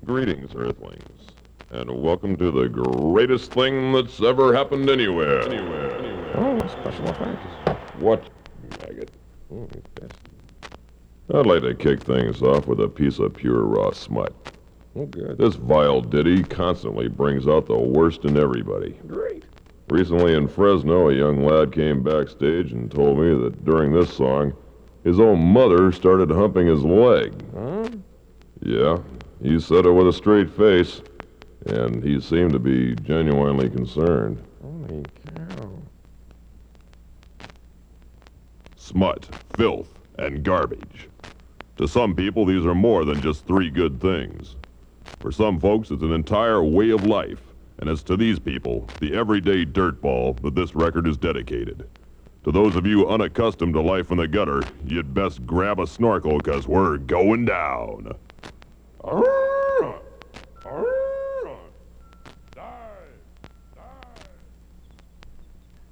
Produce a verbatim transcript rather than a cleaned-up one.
Greetings, Earthlings, and welcome to the greatest thing that's ever happened anywhere. Anywhere, anywhere. Oh, special effects. What, maggot? Oh, yes. I'd like to kick things off with a piece of pure raw smut. Oh, good. This vile ditty constantly brings out the worst in everybody. Great. Recently in Fresno, a young lad came backstage and told me that during this song, his own mother started humping his leg. Huh? Yeah, he said it with a straight face, and he seemed to be genuinely concerned. Holy cow. Smut, filth, and garbage. To some people, these are more than just three good things. For some folks, it's an entire way of life, and it's to these people, the everyday dirtball, that this record is dedicated. To those of you unaccustomed to life in the gutter, you'd best grab a snorkel, 'cause we're going down. Oh.